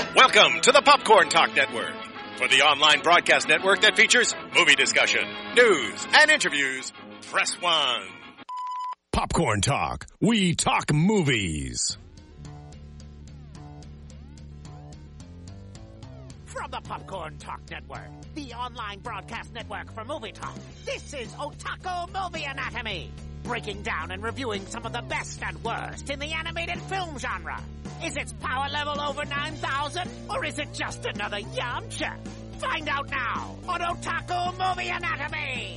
Welcome to the Popcorn Talk Network, for the online broadcast network that features movie discussion, news, and interviews. Press 1. Popcorn Talk. We talk movies. From the Popcorn Talk Network, the online broadcast network for movie talk, this is Otaku Movie Anatomy, breaking down and reviewing some of the best and worst in the animated film genre. Is its power level over 9,000, or is it just another Yamcha? Find out now on Otaku Movie Anatomy!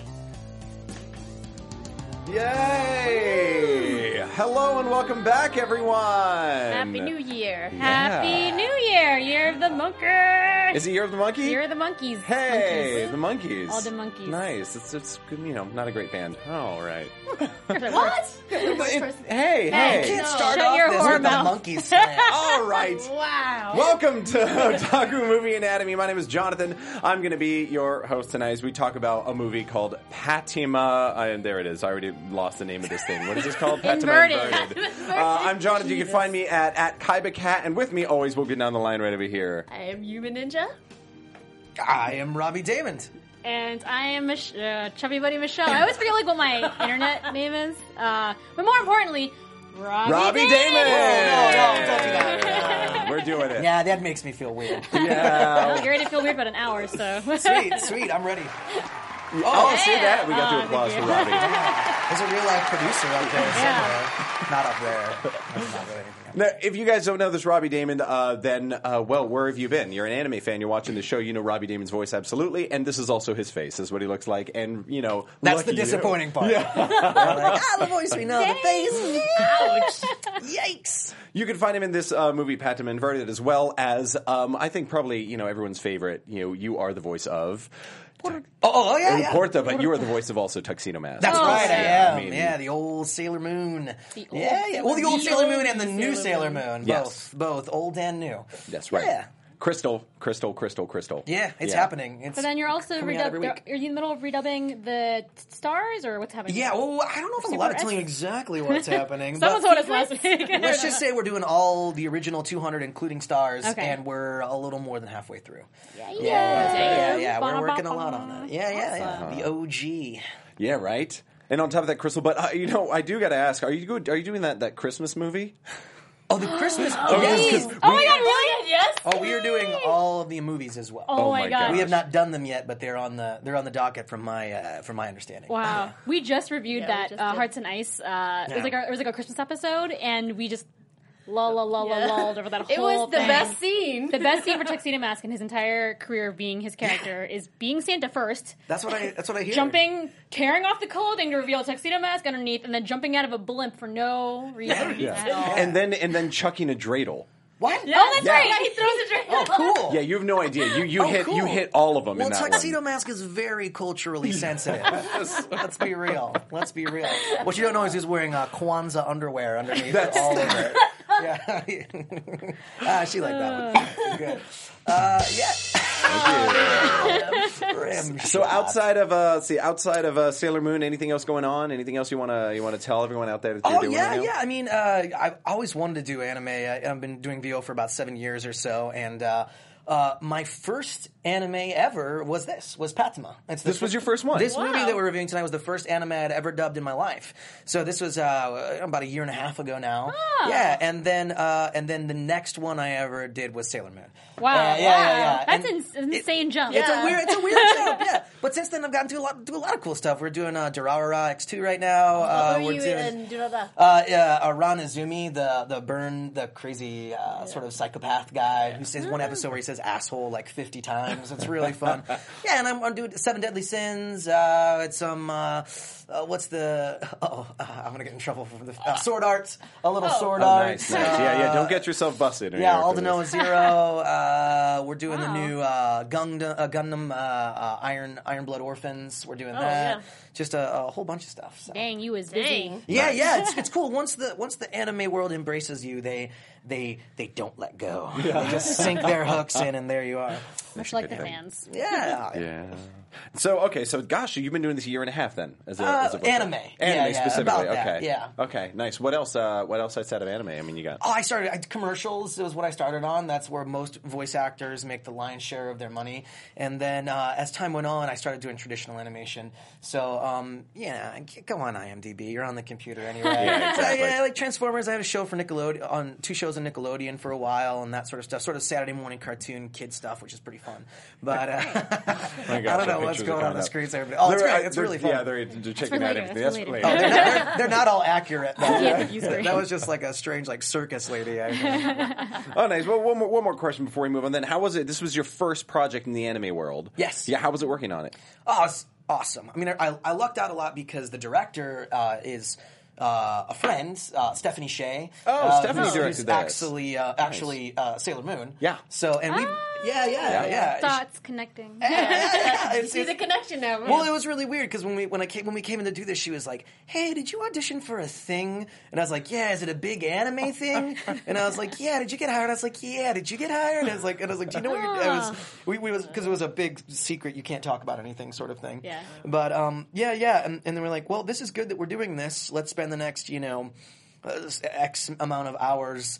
Yay! Hello and welcome back, everyone! Happy New Year. Yeah. Happy New Year. Year of the Monkey. Is it Year of the Monkey? Year of the Monkeys. Hey, Monkeys. the Monkeys. All the monkeys. Nice. It's good, not a great band. Oh, all right. What? Hey. Can't start Shut off your this whore with the mouth. monkey slam. All right. Wow. Welcome to Otaku Movie Anatomy. My name is Jonathan. I'm going to be your host tonight as we talk about a movie called Patima. And there it is. I already lost the name of this thing. What is this called? Patima Inverted. I'm Jonathan. You can find me at Kaiba Cat. And with me, always, we'll get down the line right over here. I am Human Ninja. I am Robbie Damon. And I am Chubby Buddy Michelle. I always forget what my internet name is. But more importantly, Robbie Damon! No, don't do that. We're doing it. Yeah, that makes me feel weird. Yeah. You're ready to feel weird about an hour, so. Sweet, I'm ready. Oh, see that? We got to applause for Robbie. There's a real life producer up there somewhere. Yeah. Not up there. That's not really anything else. Now, if you guys don't know this Robbie Damon, then, where have you been? You're an anime fan. You're watching the show. You know Robbie Damon's voice, absolutely. And this is also his face. This is what he looks like. And, That's lucky the disappointing part. Yeah. Like, the voice we know, the face. Ouch. Yikes. You can find him in this movie, Patima Inverted, as well as, I think probably, everyone's favorite. You are the voice of... Oh, yeah. Porta, but you are the voice of also Tuxedo Mask. That's right, I yeah. am. The old Sailor Moon. The Well, the old Sailor Moon and the new Sailor Moon. Yes. Both old and new. That's right. Yeah. Crystal. Yeah, it's happening. It's But then you're also coming out every week. are you in the middle of redubbing the stars, or what's happening? Yeah, well, I don't know if I'm allowed to tell you exactly what's happening. Someone but told us last week. let's just say we're doing all the original 200, including stars, Okay. and we're a little more than halfway through. Yeah. We're working a lot on it. Yeah. The OG. Yeah, right? And on top of that, Crystal, but, I do got to ask, are you doing that Christmas movie? Oh, the Christmas. Oh, yes, 'cause Oh my god, really? Yes. Oh, we are doing all of the movies as well. Oh my god. We have not done them yet, but they're on the docket from my understanding. Wow. We just reviewed that we just did. Hearts and Ice. It was like a Christmas episode, and we just lulled over that whole It was the thing. best scene. The best scene for Tuxedo Mask in his entire career of being his character is being Santa first, That's what I hear. tearing off the clothing to reveal a Tuxedo Mask underneath, and then jumping out of a blimp for no reason at all. And then chucking a dreidel. What? Oh, that's right. Yeah, he throws a drink. Oh, cool. Yeah, you have no idea. You cool. hit all of them Well, in that Tuxedo one. Mask is very culturally sensitive. Let's be real. What you don't know is he's wearing Kwanzaa underwear underneath all of it. Yeah. She liked that one. Good. Rim So shot. outside of Sailor Moon, anything else going on? Anything else you want to tell everyone out there that you're doing right now? I mean, I've always wanted to do anime. I've been doing VO for about 7 years or so, and my first anime ever was Patima. This was your first one? This movie that we're reviewing tonight was the first anime I'd ever dubbed in my life. So this was about a year and a half ago now. Oh. Yeah, and then the next one I ever did was Sailor Moon. Wow. Yeah. That's And an insane jump. It's a weird jump, yeah. But since then, I've gotten to do a lot of cool stuff. We're doing Durarara X2 right now. Who are we're you doing in? Ran Izumi, the crazy sort of psychopath guy who says one episode where he says asshole like 50 times. It's really fun. Yeah, and I'm doing Seven Deadly Sins. It's some what's the? I'm gonna get in trouble for the Sword Arts. A little Sword Arts. Nice. Yeah. Don't get yourself busted. Yeah, Aldnoah Zero. We're doing the new Gundam Iron Blood Orphans. We're doing that. Yeah. Just a whole bunch of stuff. So. Dang, you was busy. Yeah, it's cool. Once the anime world embraces you, they don't let go. They just sink their hooks in, and there you are. Much should like get the them. fans. Yeah. Yeah. So gosh, you've been doing this a year and a half then as a voice anime. actor. Yeah, Anime yeah, specifically. about that, Okay. yeah. Okay. Nice. What else? What else outside of anime? I mean, you got. Oh, I started commercials. It was what I started on. That's where most voice actors make the lion's share of their money. And then as time went on, I started doing traditional animation. So yeah, go on IMDb. You're on the computer anyway. Yeah, exactly. So, yeah, like Transformers. I had a show for Nickelodeon on 2 shows on Nickelodeon for a while, and that sort of stuff. Sort of Saturday morning cartoon kid stuff, which is pretty fun. But I don't know what's going on the screens there. But, it's great. It's really fun. Yeah, they're checking out later. everything. That's That's for later. Oh, they're not all accurate. Though. Yeah, use great. That was just like a strange circus lady. Oh, nice. Well, one more question before we move on. Then, how was it? This was your first project in the anime world. Yes. Yeah. How was it working on it? Oh, it's awesome. I mean, I lucked out a lot because the director is a friend, Stephanie Shea. Oh, Stephanie who's directed this. Actually, Sailor Moon. Yeah. So, and we, yeah. Thoughts connecting. You See the connection now. Well, it was really weird because when we came in to do this, she was like, "Hey, did you audition for a thing?" And I was like, "Yeah, is it a big anime thing?" And I was like, "Yeah, did you get hired?" I was like, "Yeah, did you get hired?" And I was like, "Do you know what you're?" We was because it was a big secret, you can't talk about anything, sort of thing. Yeah. But yeah, and then we're like, "Well, this is good that we're doing this. Let's spend the next X amount of hours."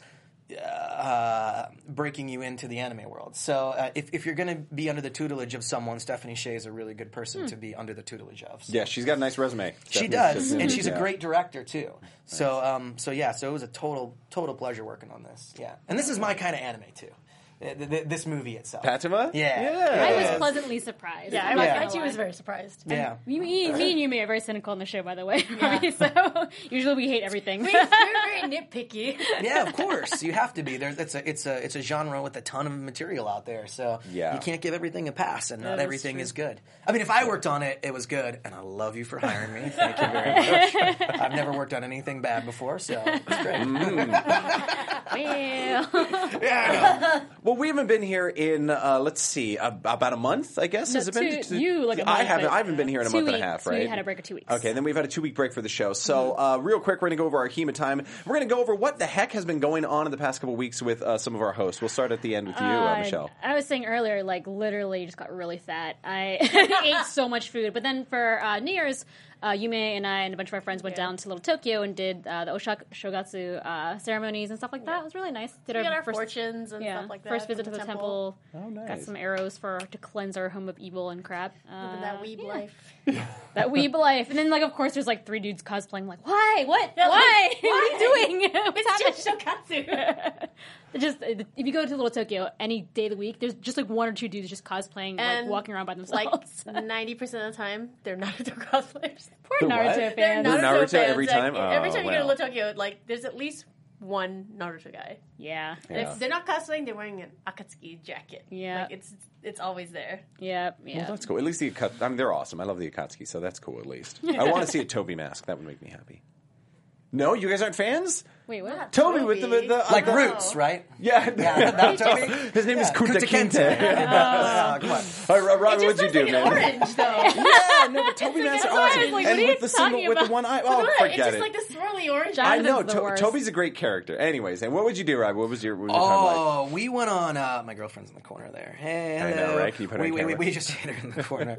Breaking you into the anime world. So if you're going to be under the tutelage of someone, Stephanie Shea is a really good person to be under the tutelage of. So. Yeah, she's got a nice resume. She does, and she's a great director too. So so it was a total pleasure working on this. Yeah, and this is my kind of anime too. This movie itself. Fatima? Yeah. I was pleasantly surprised. Yeah, I too was very surprised. Yeah. Me and Yumi are very cynical on the show, by the way. So usually we hate everything. We're very nitpicky. Yeah, of course. You have to be. It's a genre with a ton of material out there, so you can't give everything a pass, and not everything is good. I mean, if I worked on it, it was good, and I love you for hiring me. Thank you very much. I've never worked on anything bad before, so it's great. Well, we haven't been here in let's see, about a month, I guess. No, Has it been? I haven't been here in a month and a half, right? We had a break of 2 weeks. Okay, then we've had a 2-week break for the show. So real quick, we're going to go over our HEMA time. We're going to go over what the heck has been going on in the past couple of weeks with some of our hosts. We'll start at the end with you, Michelle. I was saying earlier, literally just got really fat. I ate so much food. But then for New Year's, Yume and I and a bunch of our friends went down to Little Tokyo and did the Shogatsu ceremonies and stuff like that. It was really nice. We got our fortunes and stuff like that. First visit to the temple. Oh, nice. Got some arrows to cleanse our home of evil and crap. Living that weeb life. That weeb life. And then, of course, there's 3 dudes cosplaying. I'm like, why? What? Why? What are you doing? What's It's just Shokatsu. If you go to Little Tokyo any day of the week, there's just 1 or 2 dudes just cosplaying, And, walking around by themselves. 90% of the time, they're Naruto cosplayers. Poor The what? Naruto They're fans. Naruto Naruto fans. every time? Every Oh, time you go to wow. Little Tokyo, there's at least one Naruto guy. Yeah. And if they're not cosplaying, they're wearing an Akatsuki jacket. Yeah. It's always there. Yeah. Well, that's cool. At least the Akatsuki. I mean, they're awesome. I love the Akatsuki, so that's cool at least. I want to see a Toby mask. That would make me happy. No? You guys aren't fans? Wait, what? Toby with the Like Roots, right? Yeah. That Toby? His name is Kunta Kinte. Come on. All right, Rob, It what'd just you looks do, like an man? orange, though. Yeah, no, but Toby masks are what I was awesome. like, And what are with you the symbol, talking with the about? one eye. Look Oh, at it. forget It's just it. like the swirly orange. I know. Jonathan's the worst. Toby's a great character. Anyways, and what would you do, Rob? What was your time like? Oh, we went on. My girlfriend's in the corner there. Hey, I hello. know, right? Can you put her on camera? We just hit her in the corner.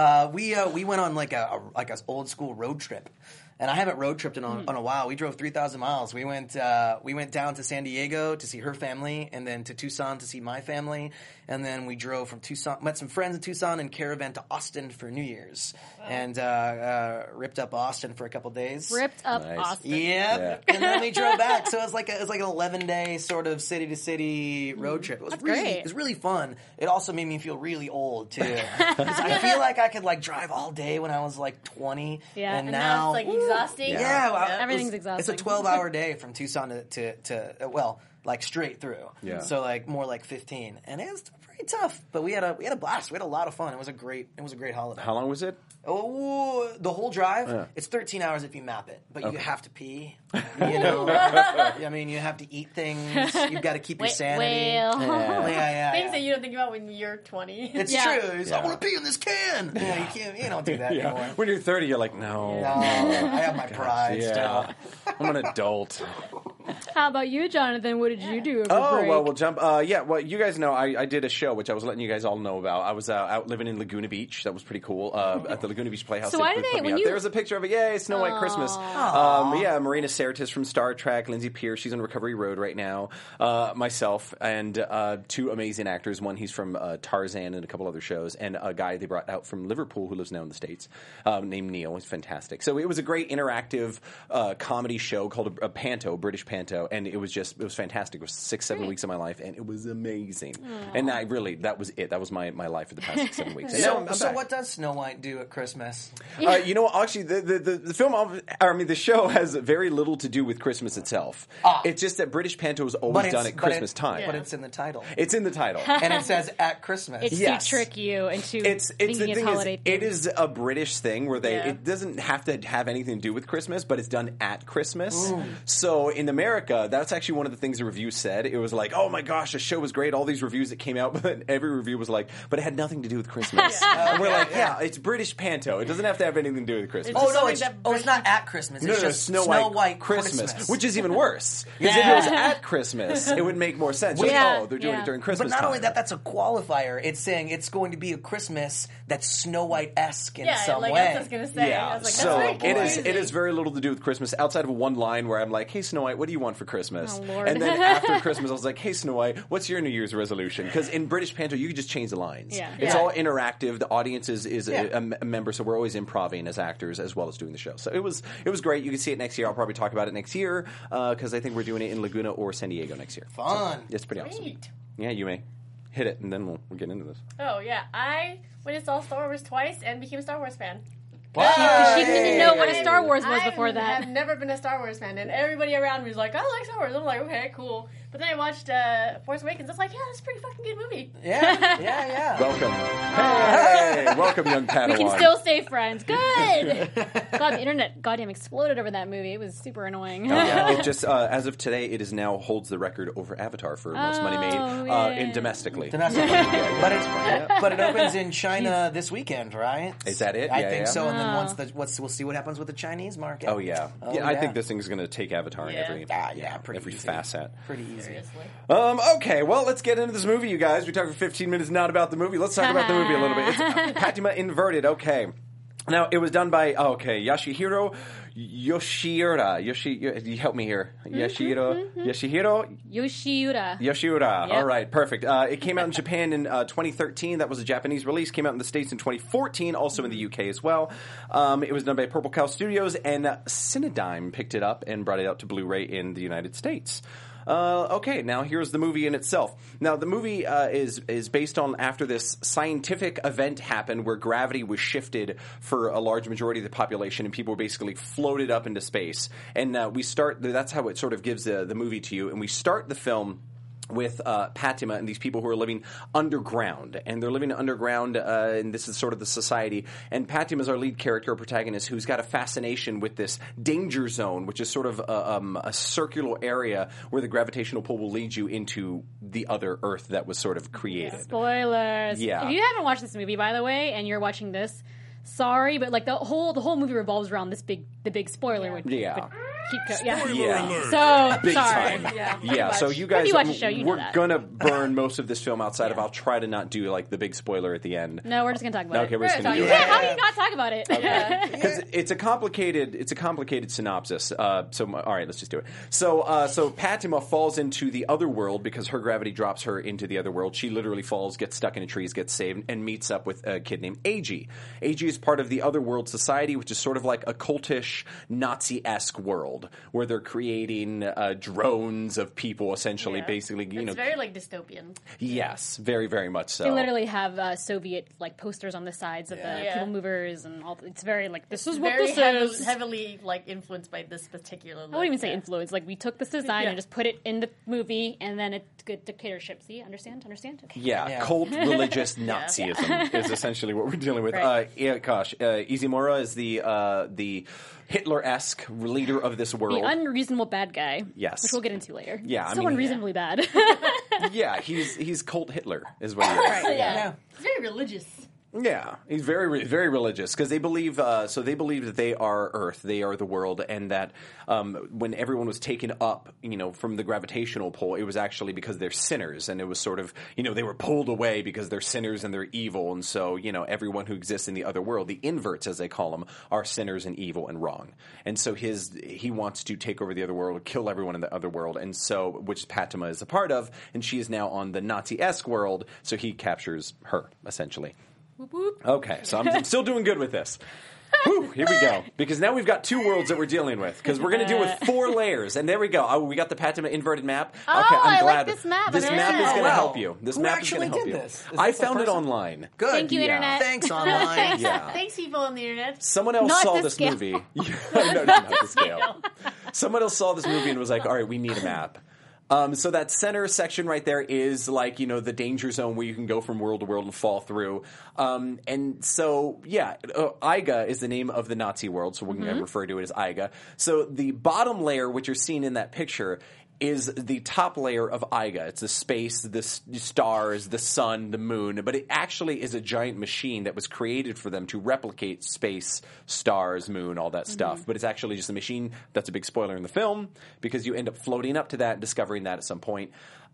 We went on like a old school road trip, and I haven't road tripped in a while. We drove 3,000 miles. We went down to San Diego to see her family, and then to Tucson to see my family, and then we drove from Tucson, met some friends in Tucson, and caravan to Austin for New Year's, and ripped up Austin for a couple days. Ripped up Nice. Austin. Yep, and then we drove back. So it was like an 11-day sort of city to city road trip. It was great. It was really fun. It also made me feel really old too. 'Cause I feel like I could drive all day when I was 20. Yeah, and and now it's exhausting. Yeah, well, Everything's It's exhausting. a 12-hour day from Tucson to straight through. Yeah. So more like 15, and it was pretty tough. But we had a blast. We had a lot of fun. It was a great holiday. How long was it? Oh, the whole drive? Yeah. It's 13 hours if you map it, but you have to pee. I mean, you have to eat things. You've got to keep your sanity. Yeah. Things that you don't think about when you're 20. It's Yeah. true. It's, I want to pee in this can. You can't. You don't do that anymore. When you're 30, you're like, no. No, I have my pride Yeah. still. I'm an adult. How How about you, Jonathan? What did you do over Oh, break? well, we'll jump. Yeah, well, you guys know I did a show, which I was letting you guys all know about. I was out living in Laguna Beach. That was pretty cool. At the Laguna Beach Playhouse. So why did put they- me when out. you- There was a picture of it. Yay, Snow White Christmas. Yeah, Marina Sirtis from Star Trek, Lindsay Pierce, she's on Recovery Road right now, myself, and two amazing actors. One, he's from Tarzan and a couple other shows, and a guy they brought out from Liverpool who lives now in the States, named Neil. He's fantastic. So it was a great interactive comedy show called a Panto, British Panto, and it was fantastic. It was 6-7 weeks of my life, and it was amazing. And that was it. That was my life for the past 6-7 weeks. And now I'm So back. what does Snow White do at Christmas? You know, actually, the film, the show has very little to do with Christmas itself. It's just that British Panto is always done at Christmas time. But it's in the title. It's in the title. And it says at Christmas. It's Yes. to trick you into It's thinking the it's thing holiday is, themed. it is a British thing where it doesn't have to have anything to do with Christmas, but it's done at Christmas. So in America, that's actually one of the things the review said. It was like, oh my gosh, the show was great. All these reviews that came out, but every review was like, but it had nothing to do with Christmas. And we're like, yeah, it's British Panto. It doesn't have to have anything to do with Christmas. Oh, no, Something it's not at Christmas. It's No, just Snow White Christmas, which is even worse. Because if it was at Christmas, it would make more sense. Just, Yeah, they're doing yeah. it during Christmas But not time. only that, that's a qualifier. It's saying it's going to be a Christmas that's Snow White-esque in some like way. that's what I was gonna say. Yeah, I was like, that's so very it is. confusing. It is very little to do with Christmas, outside of one line where I'm like, "Hey Snow White, what do you want for Christmas?" Oh, Lord. And then after Christmas, I was like, "Hey Snow White, what's your New Year's resolution?" Because in British Panto, you can just change the lines. Yeah. It's Yeah. all interactive. The audience is a member, so we're always improvising as actors as well as doing the show. So it was great. You can see it next year. I'll probably talk about it next year because I think we're doing it in Laguna or San Diego next year. Fun. So it's pretty awesome. Great. Yeah, you may hit it, and then we'll get into this. Oh yeah, I went and saw Star Wars twice and became a Star Wars fan. She didn't know what a Star Wars was I before that. have never been a Star Wars fan, and everybody around me was like, "I like Star Wars." I'm like, "Okay, cool." But then I watched Force Awakens. I was like, "Yeah, that's a pretty fucking good movie." Yeah. Welcome, hey, welcome, young Padawan. We can still stay friends. Good. God, the internet goddamn exploded over that movie. It was super annoying. Oh, yeah, it just as of today, it now holds the record over Avatar for most money made yeah. domestically. Domestic. But it opens in China this weekend, right? Is that it? I Yeah, think yeah. so. And then we'll see what happens with the Chinese market. Oh yeah, Oh, I yeah. think this thing's going to take Avatar in Yeah. every pretty every easy. facet. Pretty easy. Seriously. Okay, well, let's get into this movie, you guys. We talked for 15 minutes not about the movie. Let's talk about the movie a little bit. It's Fatima Inverted. Okay. Now, it was done by, Yasuhiro Yoshida. You help me here. Yoshihiro. Yoshiura. Yoshiura. Yep. All right, perfect. It came out in Japan in 2013. That was a Japanese release. Came out in the States in 2014, also in the UK as well. It was done by Purple Cow Studios, and Cinedigm picked it up and brought it out to Blu-ray in the United States. Okay, now here's the movie in itself. Now, the movie is based on after this scientific event happened where gravity was shifted for a large majority of the population and people were basically floated up into space. And that's how it sort of gives the movie to you. And we start the film with Fatima and these people who are living underground. And they're living underground, and this is sort of the society. And Fatima is our lead character, protagonist, who's got a fascination with this danger zone, which is sort of a circular area where the gravitational pull will lead you into the other Earth that was sort of created. Spoilers. Yeah. If you haven't watched this movie, by the way, and you're watching this, sorry, but like the whole movie revolves around the big spoiler. Which, Yeah. but yeah. Yeah. So Big sorry. time. Yeah, Yeah, so you guys, If you watch the show, you know we're that. gonna burn most of this film outside of. I'll try to not do like the big spoiler at the end. No, we're just gonna talk about Okay, it. we're just gonna do Yeah. it. How do you not talk about it? Because it's a complicated synopsis. All right, let's just do it. So Fatima falls into the other world because her gravity drops her into the other world. She literally falls, gets stuck in a tree, gets saved, and meets up with a kid named Eiji. Eiji is part of the Other World Society, which is sort of like a cultish Nazi-esque world where they're creating drones of people, essentially, Yeah. basically. It's very like dystopian. Yes, very, very much so. They literally have Soviet like posters on the sides of the Yeah. people movers and all. It's very like this is what Very this is. heavily like influenced by this particular. I wouldn't even say influence. Like we took this design Yeah. and just put it in the movie, and then it's good dictatorship. See, understand? Okay. Yeah, cult religious Nazism is essentially what we're dealing with. Right. Izumura is the Hitler-esque leader of this world. The unreasonable bad guy. Yes. Which we'll get into later. Yeah, I So mean- unreasonably bad. Yeah, he's cult Hitler is what he is. Yeah. Yeah. It's very religious. Yeah, he's very, very religious because they believe. So they believe that they are Earth, they are the world, and that when everyone was taken up, from the gravitational pull, it was actually because they're sinners, and it was sort of, they were pulled away because they're sinners and they're evil, and so everyone who exists in the other world, the inverts as they call them, are sinners and evil and wrong, and so he wants to take over the other world, kill everyone in the other world, and so which Patima is a part of, and she is now on the Nazi-esque world, so he captures her essentially. Whoop, whoop. Okay, so I'm still doing good with this. Whew, here we go. Because now we've got 2 worlds that we're dealing with. Because we're going to deal with 4 layers. And there we go. Oh, we got the Patima inverted map. Okay, I'm glad. like this map. This map is going to help you. This Who map is going to help actually you. did this? Is I this a found it person? online. Good. Thank you, Internet. Thanks, online. Yeah. Thanks, people on the internet. Someone else Not saw to this scale. movie. No, not the scale. Someone else saw this movie and was like, all right, we need a map. So that center section right there is like, the danger zone where you can go from world to world and fall through. And so, Aiga is the name of the Nazi world, so we're going to refer to it as Aiga. So the bottom layer, which you're seeing in that picture, is the top layer of Aiga. It's the space, the stars, the sun, the moon, but it actually is a giant machine that was created for them to replicate space, stars, moon, all that stuff. But it's actually just a machine. That's a big spoiler in the film because you end up floating up to that and discovering that at some point.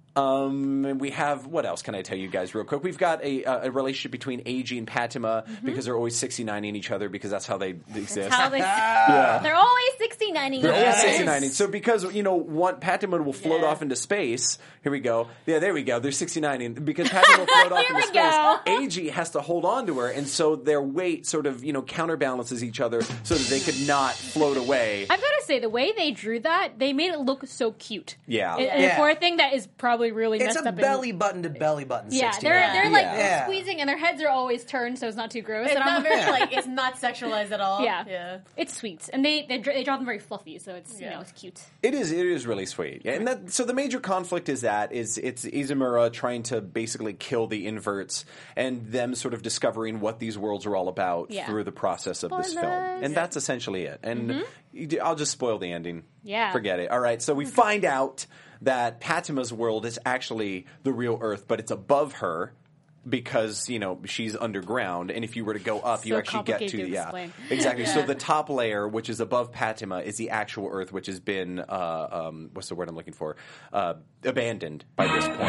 And we have, what else can I tell you guys real quick? We've got a relationship between Eiji and Patima because they're always 69ing each other because that's how they exist. How they, They're always 69ing. They're always Yes. 69ing. So because, Patima will float off into space. Here we go. Yeah, there we go. They're 69ing. Because Patima will float off Here into we go. space, Eiji has to hold on to her, and so their weight sort of, counterbalances each other so that they could not float away. I've got to say, the way they drew that, they made it look so cute. Yeah. And Yeah. for a thing that is probably really It's messed a up. belly button to belly button. Yeah, 69. they're like Yeah. squeezing, and their heads are always turned, so it's not too gross. It's and not I'm very it's not sexualized at all. Yeah. It's sweet, and they draw them very fluffy, so it's it's cute. It is really sweet. Yeah, and so the major conflict is it's Izumura trying to basically kill the inverts and them sort of discovering what these worlds are all about through the process of this film. Spoilers. And that's essentially it. And I'll just spoil the ending. Yeah. Forget it. All right, so we find out that Patima's world is actually the real Earth, but it's above her. Because, she's underground, and if you were to go up, you So actually get to, complicated to explain. exactly. So the top layer, which is above Patima, is the actual Earth, which has been, what's the word I'm looking for? Abandoned by this point.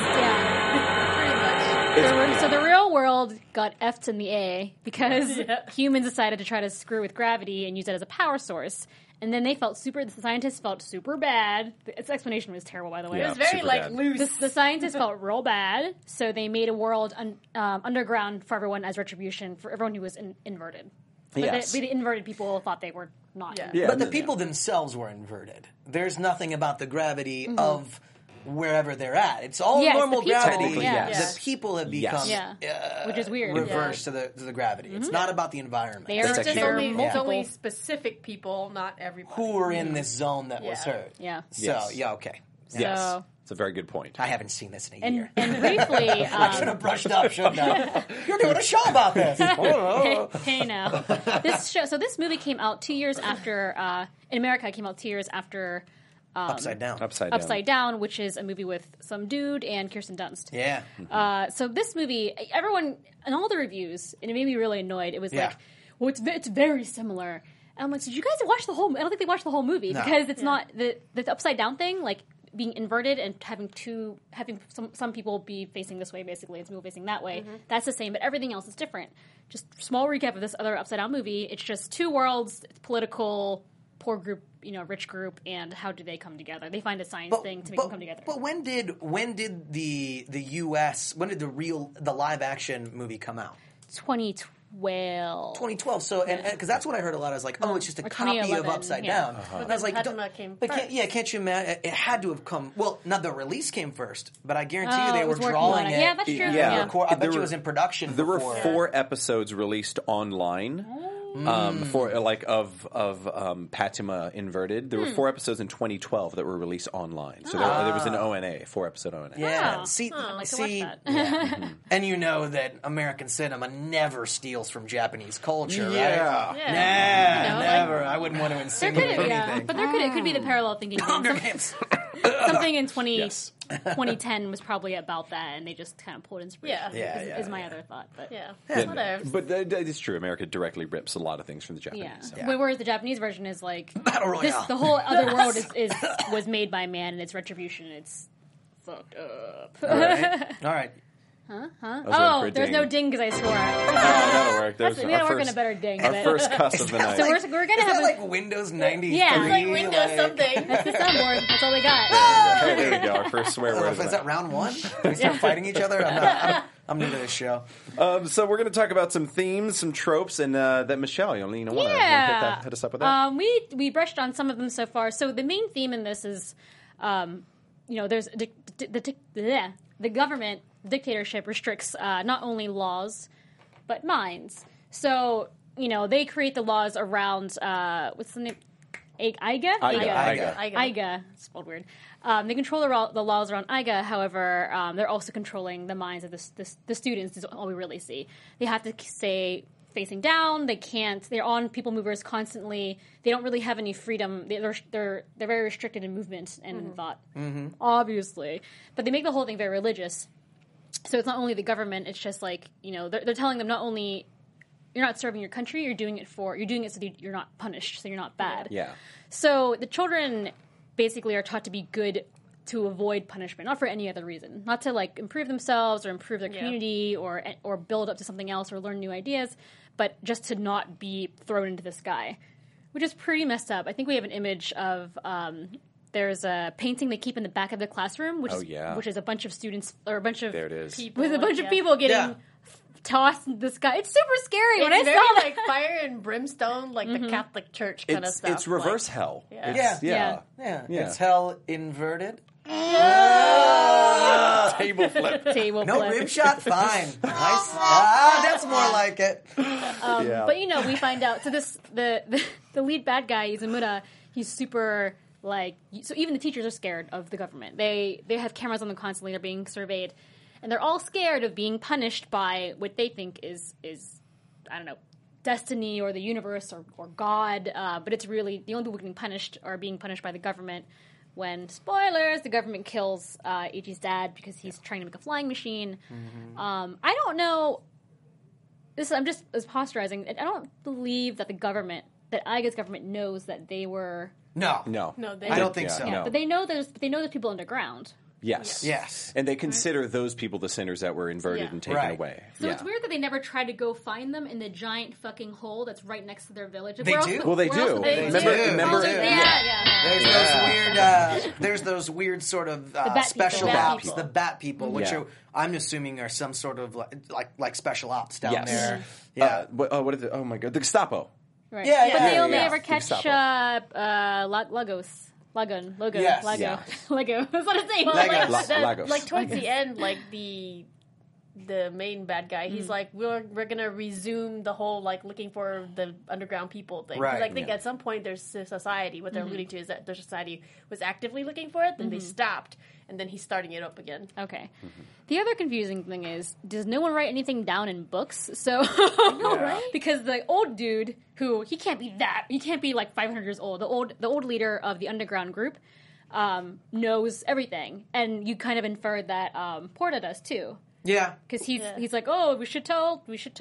So the real world got F'd in the A because humans decided to try to screw with gravity and use it as a power source. And then the scientists felt super bad. Its explanation was terrible, by the way. Yeah. It was very Super bad. loose. The scientists felt real bad, so they made a world underground for everyone as retribution for everyone who was inverted. But Yes. the inverted people thought they were not. Yeah. Yeah, But the no, people themselves were inverted. There's nothing about the gravity of wherever they're at. It's all Yes, normal the people. gravity. Technically, yes. The people have become which is weird. reversed to the gravity. It's not about the environment. They are That's It's actually just very only, cool. it's only specific people, not everybody. Who were in this zone that was Yeah. hurt. Yeah. So, okay. Yes. So- It's a very good point. I haven't seen this in a year. And briefly, I should have brushed up, shouldn't I? You're doing a show about this. hey now, this movie came out 2 years after in America. It came out 2 years after Upside down. Upside Down, which is a movie with some dude and Kirsten Dunst. Yeah. So this movie, everyone in all the reviews, and it made me really annoyed. It was Yeah. like, well, it's very similar. And I'm like, did you guys watch the whole? I don't think they watched the whole movie No. because it's not the upside down thing, like being inverted and having some people be facing this way, basically, and some people facing that way. That's the same, but everything else is different. Just small recap of this other upside down movie. It's just 2 worlds, it's political, poor group, rich group, and how do they come together? They find a science thing to make them come together. But when did the U.S. when did the live action movie come out? 2012. 2012. So and because that's what I heard a lot. I was like, oh, it's just a Or copy of 2011, Upside yeah. Down. And I was like, Fatima came but first. can't you imagine? It had to have come. Well, not the release came first, but I guarantee you Oh, they it were was working drawing on it. it. Yeah, that's true. Yeah. I bet There you it were- was in production. There were before. 4 episodes released online. For like of Patima Inverted, there were 4 episodes in 2012 that were released online. So there was an ONA, 4-episode ONA. Yeah. Oh. See, I'd like to watch that. yeah. And you know that American cinema never steals from Japanese culture, right? Yeah. Nah, You know, never. I wouldn't want to There insinuate could, anything. but it could be the parallel thinking. Hunger Games. something in Yes. 2010 was probably about that, and they just kind of pulled inspiration. Is my other thought, but whatever. But it's true. America directly rips a lot of things from the Japanese. yeah. Whereas the Japanese version is like Battle Royale. the whole other world was made by man, and its retribution. It's fucked up. All right. Oh, there's no ding because I swore. That'll work. There's We gotta work on a better ding. Our but- first cuss of the night. So we're gonna Is have that like Windows 93? Yeah. It's like Windows something. that's the soundboard. That's all we got. Hey, there we go. Our first swear word. Is that round one? Do we start fighting each other? I'm new to this show. So we're going to talk about some themes, some tropes, and that Michelle, you want to hit us up with that? We brushed on some of them so far. So the main theme in this is, there's the government dictatorship restricts not only laws but minds. So they create the laws around what's the name? Aiga. Spelled weird. They control the laws around Aiga. However, they're also controlling the minds of the students. Is all we really see. They have to stay facing down. They can't. They're on people movers constantly. They don't really have any freedom. They're very restricted in movement and in thought, obviously. But they make the whole thing very religious. So it's not only the government. It's just like they're telling them not only you're not serving your country, you're doing it so you're not punished, so you're not bad. Yeah. So the children basically are taught to be good to avoid punishment, not for any other reason, not to like improve themselves or improve their community or build up to something else or learn new ideas, but just to not be thrown into the sky, which is pretty messed up. I think we have an image of there's a painting they keep in the back of the classroom, which is a bunch of students or a bunch of people with a bunch of people getting tossed into the sky. It's super scary. When I It's very saw like fire and brimstone, like the Catholic Church kind of stuff. It's reverse hell. Yeah. Yeah. It's hell inverted. Table flip. No rib shot? Fine. Nice. That's more like it. But we find out. So the lead bad guy Izumura, he's super so even the teachers are scared of the government. They have cameras on them constantly. They're being surveyed, and they're all scared of being punished by what they think is I don't know, destiny or the universe or God. But it's really the only people getting punished are being punished by the government. When, spoilers, the government kills Ichi's dad because he's trying to make a flying machine. I don't know. I'm just as posturizing. I don't believe that Aiga's government knows that they were. No, I don't think so. Yeah, but they know there's people underground. Yes. And they consider those people the sinners that were inverted and taken away. So it's weird that they never try to go find them in the giant fucking hole that's right next to their village. They do. Well, they do. Remember? There's those weird sort of bat special people. ops, the bat people, which I'm assuming are some sort of like special ops down there. Yeah. What is it? Oh my god, the Gestapo. Right. Yeah, But they only yeah. ever catch Lagos. Logo. Yes. Lego. Yeah. Lego. That's what I'm saying. Lagos. Like towards the end, like the main bad guy, he's like, we're gonna resume the whole like looking for the underground people thing. Right. Because I think at some point there's a society. What they're alluding to is that their society was actively looking for it, then they stopped, and then he's starting it up again. Okay. The other confusing thing is, does no one write anything down in books? So, because the old dude, who he can't be like 500 years old. The old leader of the underground group knows everything, and you kind of inferred that Porta does too. Yeah, because he's like, oh, we should tell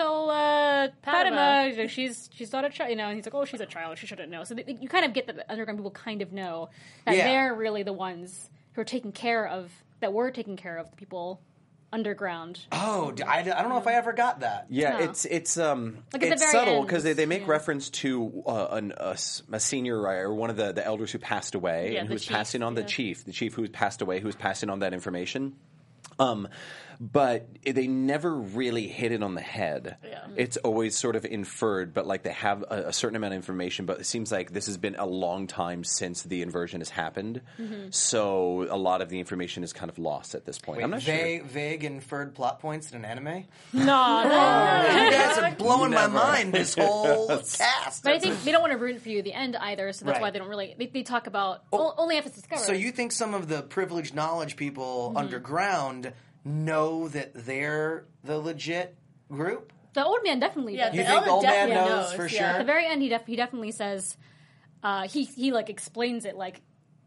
Padma she's not a child, and he's like, oh, she's a child, she shouldn't know. So you kind of get that the underground people kind of know that they're really the ones who are taking care of the people underground. Oh, I don't know if I ever got that. Yeah, No. it's Like at the it's very subtle end, because they make reference to a senior or one of the elders who passed away and the who's chief, passing on the chief who passed away, who's passing on that information. But they never really hit it on the head. Yeah. It's always sort of inferred, but like they have a certain amount of information, but it seems like this has been a long time since the inversion has happened. So a lot of the information is kind of lost at this point. I'm not sure. Vague inferred plot points in an anime? No. You guys are blowing my mind, this whole cast. But I think they don't want to ruin it for you at the end either, so that's why they don't really. They talk about only if it's discovered. So you think some of the privileged knowledge people underground know that they're the legit group? The old man definitely does. You think the old man knows for sure? At the very end, he definitely says he like explains it like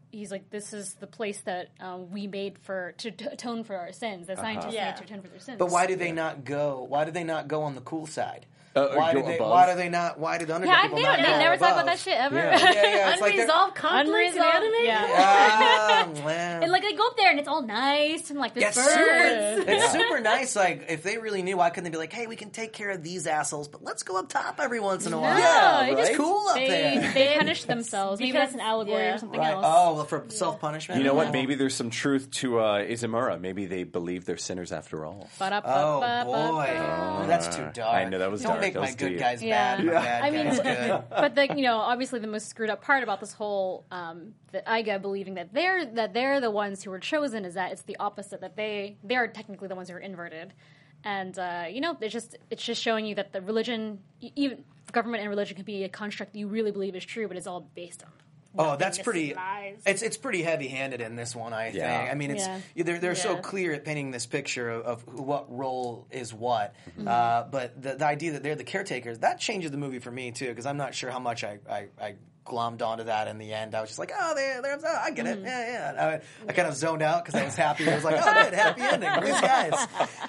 he's like, this is the place that we made to atone for our sins. That scientists Yeah. made to atone for their sins. But why do they not go? Why do they not go on the cool side? Why do they not? Why did underdog people not they go never talk above? about that shit ever. Yeah, it's like they're- Unresolved conflicts in anime? well. And like they go up there and it's all nice and like this It's bird. it's super nice. Like, if they really knew, why couldn't they be like, hey, we can take care of these assholes, but let's go up top every once in a while. Yeah, it's right? cool up there. They punish themselves. Maybe that's an allegory yeah. or something Right. else. Oh, well, for self-punishment? You know what? Maybe there's some truth to Izumura. Maybe they believe they're sinners after all. Oh, boy. Oh, that's too dark. I know, that was Don't dark. make That my was good deep. guys Yeah. bad. My bad I mean, guys good. but obviously the most screwed up part about this whole the Aiga believing that they're the ones who were chosen is that it's the opposite, that they are technically the ones who are inverted, and it's just showing you that the religion, even government and religion, can be a construct that you really believe is true, but it's all based on. Oh, that's Nothing pretty. is lies. It's pretty heavy-handed in this one, I think. Yeah. I mean, they're so clear at painting this picture of what role is what. But the idea that they're the caretakers, that changes the movie for me too, because I'm not sure how much I glommed onto that in the end. I was just like, oh, I get it. Yeah. I kind of zoned out because I was happy. I was like, oh, good, happy ending. These guys.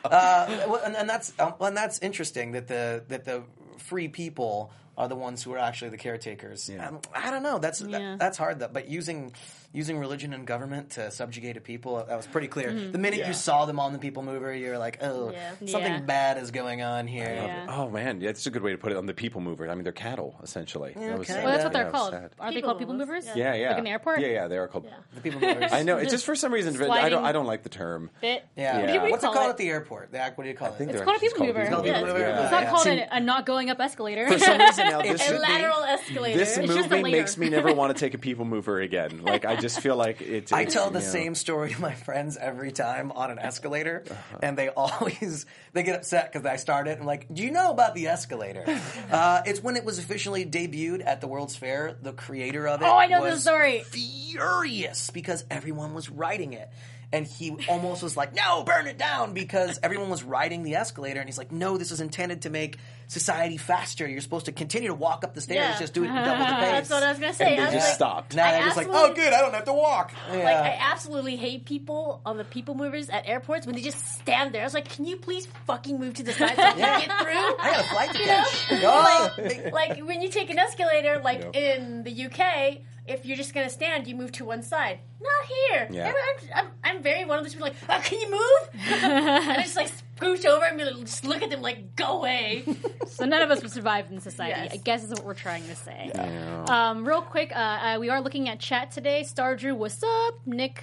And that's interesting that the free people are the ones who are actually the caretakers. Yeah. I don't know. That's hard. But using religion and government to subjugate a people, that was pretty clear. The minute you saw them on the People Mover, you're like, oh, something Yeah. bad is going on here. Yeah. Oh man, that's a good way to put it. On the people mover. I mean, they're cattle essentially. That was okay. Well, that's what yeah, they're called. sad. Aren't they called people movers? Yeah, yeah. Like in the airport? Yeah, they are called. The People Movers. I know. It's just for some reason Sliding. I don't like the term. Bit. Yeah. Yeah. What's it call called it? at the airport? What do you call it? It's called a people mover. People Yeah, Mover. Yeah. It's not called See, a not going up escalator. For some reason now this A lateral escalator. This It's just a movie later. makes me never want to take a people mover again. Like I just feel like it's. I tell the you know. same story to my friends every time on an escalator, and they get upset because I started. I'm like, do you know about the escalator? It's when it was officially debuted at the World's Fair. The creator of it Oh, I know was this story. furious because everyone was riding it. And he almost was like, no, burn it down, because everyone was riding the escalator. And he's like, no, this is intended to make society faster. You're supposed to continue to walk up the stairs, Yeah. just do it in double the pace. That's what I was going to say. And I they was just like, stopped. Now I they're just like, absolutely- oh, good, I don't have to walk. Like, I absolutely hate people on the People Movers at airports when they just stand there. I was like, can you please fucking move to the side so I can get through? I got a flight to You know? catch. Like when you take an escalator, like Yep. in the UK, if you're just gonna stand, you move to one side. Not here. Yeah. I'm very one of those people like, oh, can you move? And I just like scooch over and just look at them like, go away. So none of us would survive in society. Yes. I guess is what we're trying to say. Yeah. Real quick, we are looking at chat today. Star Drew, what's up? Nick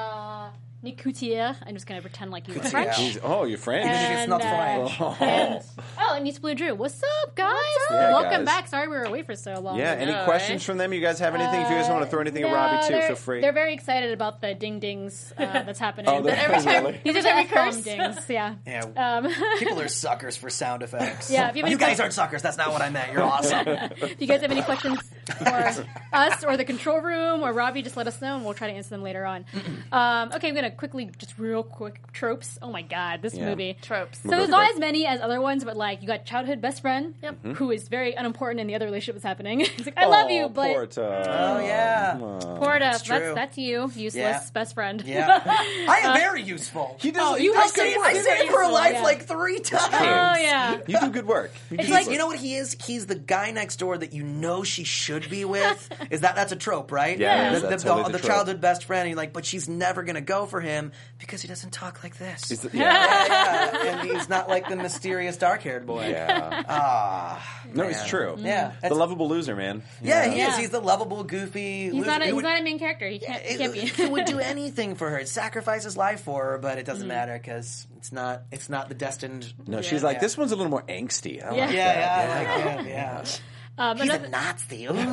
Coutier. I'm just going to pretend like you were French. Jeez, oh, you're French. It's not French. And Nice Blue Drew, what's up, guys? Yeah, Welcome guys. back. Sorry we were away for so long. Yeah. Any know, questions right? from them? You guys have anything? If you guys want to throw anything at No, Robbie too, they're- feel free. They're very excited about the ding dings that's happening. Oh, they're- Every time, Really? These are every the time we F-bomb curse. dings, yeah. Yeah, people are suckers for sound effects. Yeah, if you have any you guys questions- aren't suckers. That's not what I meant. You're awesome. If you guys have any questions for us or the control room or Robbie, just let us know and we'll try to answer them later on. Okay, I'm going to quickly, just real quick, tropes. Oh my god, this Yeah. movie. Tropes. So there's not as many as other ones, but like you got childhood best friend, Mm-hmm. who is very unimportant in the other relationship that's happening. He's like, I love you, but Porta. Oh yeah, Porta, true. that's you, useless Yeah. best friend. yeah. I am very useful. He does. Oh, he you does have good to- work. I saved her useful, life yeah. like 3 times. Oh yeah. You do good work. You do It's good like- work. You know what he is? He's the guy next door that you know she should be with. That's a trope, right? Yeah, it is. The, That's totally the trope. childhood best friend. And you're like, but she's never gonna go for him because he doesn't talk like this. He's the- yeah, and he's not like the mysterious dark-haired boy. Yeah. No, it's man. true. Yeah, The that's- lovable loser, man. Yeah, he Yeah. is. He's the lovable, goofy. He's loser not a, who he's would- not a main character. He can't be. He would do anything for her, sacrifice his life for her, but it doesn't matter because it's not the destined. No, she's like, Yeah. this one's a little more angsty. I Yeah. like Yeah, that. yeah, I like that. Yeah. He's Another, a Nazi. Ooh.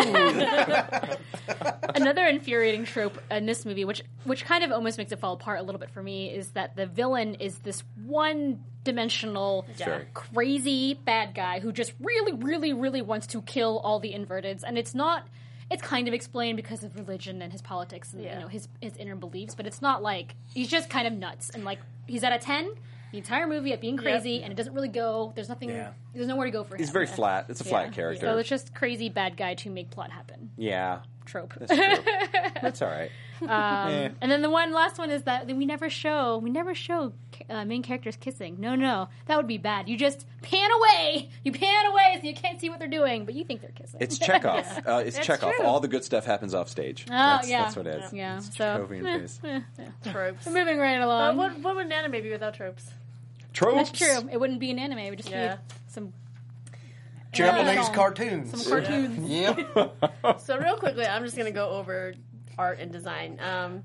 another infuriating trope in this movie, which kind of almost makes it fall apart a little bit for me, is that the villain is this one-dimensional, Sure. crazy bad guy who just really, really, really wants to kill all the inverteds, and it's not. It's kind of explained because of religion and his politics and Yeah. his inner beliefs, but it's not like he's just kind of nuts and like he's at a 10 the entire movie at being crazy and it doesn't really go. There's nothing. Yeah. There's nowhere to go for him. He's very flat. It's a flat character. So it's just crazy bad guy to make plot happen. Yeah. trope. That's true. That's all right. And then the last one is that we never show main characters kissing. No, that would be bad. You just pan away. You pan away so you can't see what they're doing, but you think they're kissing. It's Chekhov. It's That's Chekhov. true. All the good stuff happens off stage. That's what it is. Yeah. It's So Chekhovian face. Tropes. we're moving right along. What would an anime be without tropes? Tropes. That's true. It wouldn't be an anime. It would just be some Japanese cartoons. some cartoons. Yep. So real quickly, I'm just gonna go over art and design.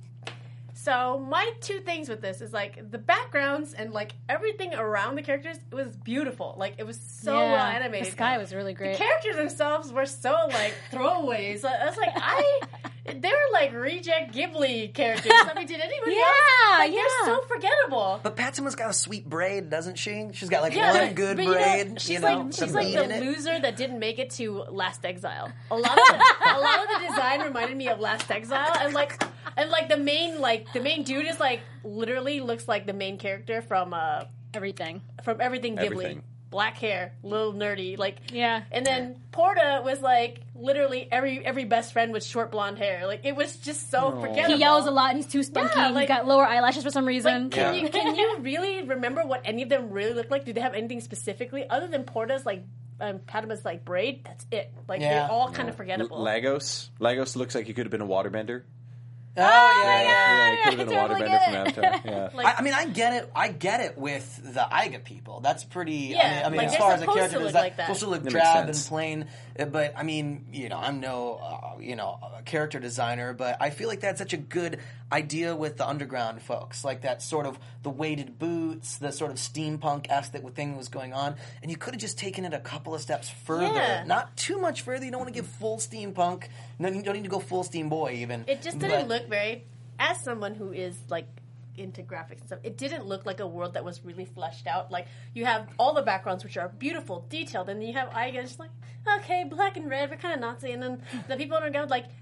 So my two things with this is like the backgrounds and like everything around the characters. It was beautiful. Like it was so well animated. The sky was really great. The characters themselves were so like throwaways. I was like, they were like reject Ghibli characters. I mean, did anybody else? Like, they're so forgettable. But Patsuma's got a sweet braid, doesn't she? She's got like Yeah, one good but braid. she's some like meat the in it. loser that didn't make it to Last Exile. A lot of the design reminded me of Last Exile, and the main dude is like literally looks like the main character from Everything. Everything Ghibli. Everything. Black hair, little nerdy, like Yeah. And then Porta was like literally every best friend with short blonde hair. Like it was just so forgettable. He yells a lot and he's too spunky. Yeah, He's like- got lower eyelashes for some reason. Like, can you really remember what any of them really looked like? Do they have anything specifically other than Porta's like Padma's like braid? That's it. Like Yeah. they're all kind of forgettable. Lagos looks like he could have been a waterbender. Oh, yeah. He could have been a totally waterbender from get it. Avatar. Yeah. I mean, I get it with the Aiga people. That's pretty. Yeah, I mean, like, as they're far as a supposed character to look design, like that. supposed to look That makes drab and sense. plain. But I mean, I'm no, a character designer, but I feel like that's such a good idea with the underground folks, like that sort of the weighted boots, the sort of steampunk-esque thing was going on, and you could have just taken it a couple of steps further, Yeah. not too much further. You don't want to give full steampunk. No, you don't need to go full steam boy even. It just But- didn't look very. As someone who is like into graphics and stuff, it didn't look like a world that was really fleshed out. Like you have all the backgrounds which are beautiful, detailed, and then you have Aiga just like, okay, black and red, we're kind of Nazi, and then the people underground like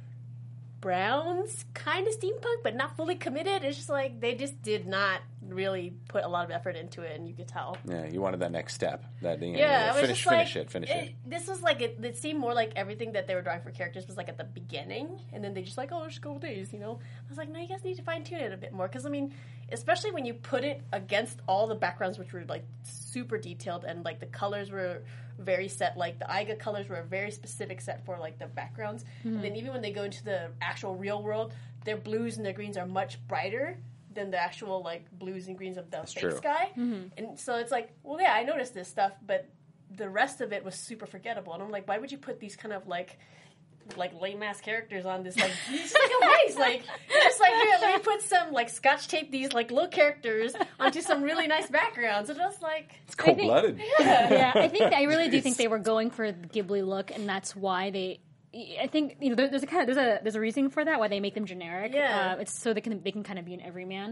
browns, kind of steampunk, but not fully committed. It's just like they just did not really put a lot of effort into it, and you could tell. Yeah, you wanted that next step. That Yeah, it was just finish like, it. This was like it seemed more like everything that they were drawing for characters was like at the beginning, and then they just like, oh, let's go with these, I was like, no, you guys need to fine tune it a bit more, because I mean, especially when you put it against all the backgrounds, which were like super detailed, and like the colors were very set. Like the Aiga colors were a very specific set for like the backgrounds, and then even when they go into the actual real world, their blues and their greens are much brighter than the actual like blues and greens of the fake true. sky. And so it's like, well, yeah, I noticed this stuff, but the rest of it was super forgettable. And I'm like, why would you put these kind of like lame ass characters on this like it's like a race, like you're just like, here, let me put some like scotch tape these like little characters onto some really nice backgrounds. And I was like, It's cold blooded. Yeah, I really do think they were going for the Ghibli look, and that's why they. I think there's a reason for that, why they make them generic. Yeah. It's so they can kind of be an everyman.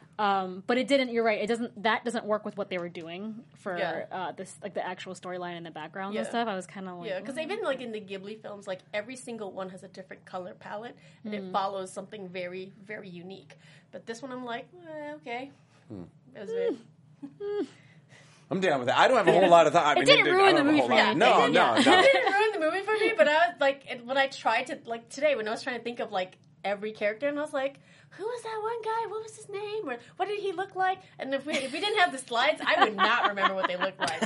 But it didn't. You're right. That doesn't work with what they were doing for this, like the actual storyline and the backgrounds and Yeah. stuff. I was kind of like, yeah, because even like in the Ghibli films, like every single one has a different color palette, and it follows something very, very unique. But this one, I'm like, okay, it was very. I'm down with that. I don't have a whole lot of thought. It didn't ruin the movie for you. No. It didn't ruin the movie for me, but I was like, when I tried to like today, when I was trying to think of like every character, and I was like, who was that one guy? What was his name? Or what did he look like? And if we didn't have the slides, I would not remember what they looked like.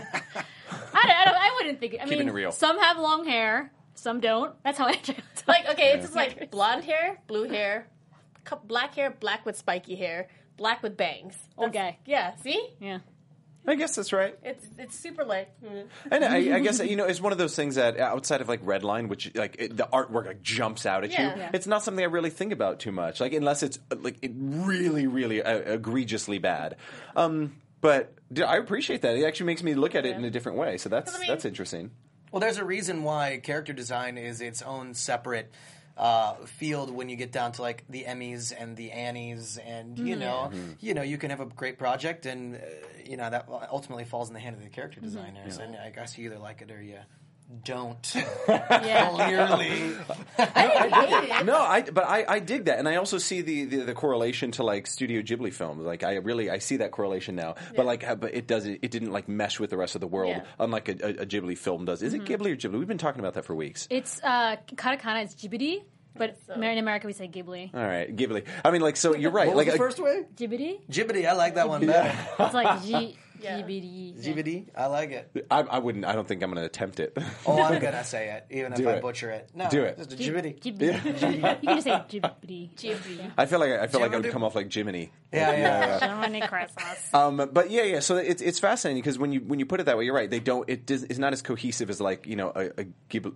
I wouldn't think. I Keeping mean, it real. some have long hair, some don't. That's how I. Like, okay, it's just like blonde hair, blue hair, black hair, black with spiky hair, black with bangs. Okay. Yeah, see? Yeah. I guess that's right. It's super like. And I guess it's one of those things that outside of like Redline, which like the artwork like jumps out at you. Yeah. It's not something I really think about too much. Like unless it's like really, really egregiously bad. But I appreciate that. It actually makes me look at it in a different way. So that's interesting. Well, there's a reason why character design is its own separate field when you get down to like the Emmys and the Annies, and you can have a great project, and that ultimately falls in the hand of the character designers. And I guess you either like it or you don't. Clearly, I dig that, and I also see the correlation to like Studio Ghibli films. Like I see that correlation now. But it didn't like mesh with the rest of the world, unlike a Ghibli film does. Is it Ghibli or Ghibli? We've been talking about that for weeks. It's katakana. It's Ghibli. But in America, we say Ghibli. All right, Ghibli. I mean, like, so you're right. What was like the first way? Ghibli? Ghibli. I like that one better. It's like Ghibli. Ghibli. I like it. I wouldn't. I don't think I'm going to attempt it. Oh, I'm gonna say it, even if I butcher it. No, Do it. Just a Ghibli. Ghibli. You can just say Ghibli. I feel like I would come off like Jiminy. Yeah. Jiminy Christmas. But yeah. So it's fascinating because when you put it that way, you're right. They don't. It's not as cohesive as like a Ghibli,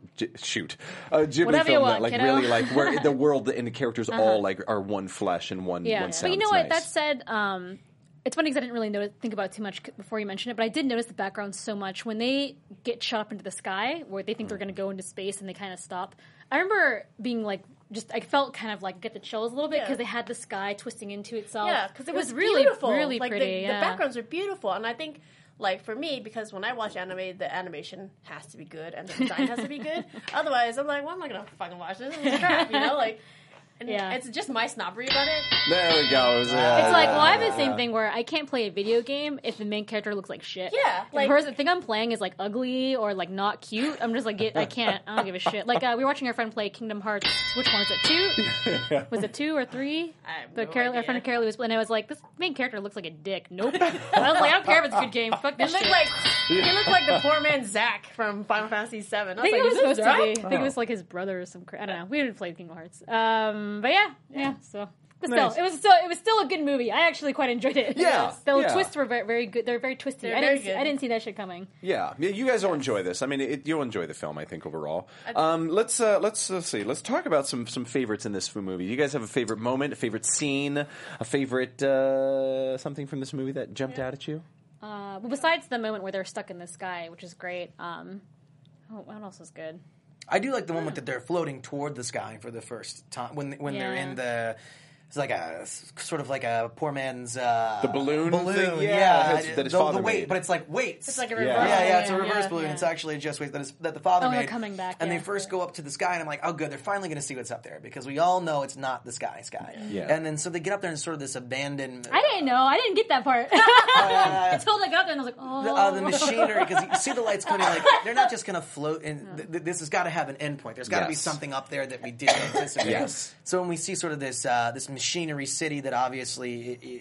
a Ghibli Whatever you film want, that like kiddo. really like where the world and the characters all like are one flesh and one Yeah, sound. but you know It's what? nice. That said, it's funny because I didn't really think about it too much before you mentioned it, but I did notice the background so much when they get shot up into the sky, where they think they're going to go into space and they kind of stop. I remember being like, I felt kind of like get the chills a little bit because they had the sky twisting into itself. Yeah, because it was really beautiful. really like pretty. The backgrounds are beautiful, and I think. Like, for me, because when I watch anime, the animation has to be good and the design has to be good. Otherwise, I'm like, well, I'm not going to fucking watch this. This is crap, you know? Like, and it's just my snobbery about it. There we go. It's like, well, I have the same thing where I can't play a video game if the main character looks like shit. Yeah, like if the thing I'm playing is like ugly or like not cute, I'm just like, I can't. I don't give a shit. Like we were watching our friend play Kingdom Hearts. Which one was it? 2? Was it 2 or 3? I have But no our idea. friend Carolee was, and I was like, this main character looks like a dick. Nope. I was like, I don't care if it's a good game. Fuck this He looked shit. like the poor man Zack from Final Fantasy VII. I think it was supposed to be. I think Oh. it was like his brother or some. I don't know. We didn't play Kingdom Hearts. But yeah. So, but Nice. still, it was still a good movie. I actually quite enjoyed it. Yeah, The yeah. twists were very, very good. They're very twisty. They're I very didn't. good. I didn't see that shit coming. Yeah, you guys will enjoy this. I mean, you'll enjoy the film, I think, overall. Let's see. Let's talk about some favorites in this movie. You guys have a favorite moment, a favorite scene, a favorite something from this movie that jumped out at you? Well, besides the moment where they're stuck in the sky, which is great. What else was good? I do like the one that they're floating toward the sky for the first time when they're in the. It's like a sort of like a poor man's The balloon thing? Yeah, that his the father weight, made. but it's like weights. It's like a Yeah. reverse. Yeah, it's a reverse yeah, balloon. yeah. It's actually just weights that the father Oh, made. they're coming back, and yeah. they first go up to the sky, and I'm like, oh, good, they're finally going to see what's up there because we all know it's not the sky. Yeah. And then so they get up there and sort of this abandoned. I didn't know. I didn't get that part. Until I got there, and I was like, oh. The machinery, because you see the lights coming, like they're not just going to float. And this has got to have an endpoint. There's got to be Yes. something up there that we didn't anticipate. Yes. So when we see sort of this this machinery city that obviously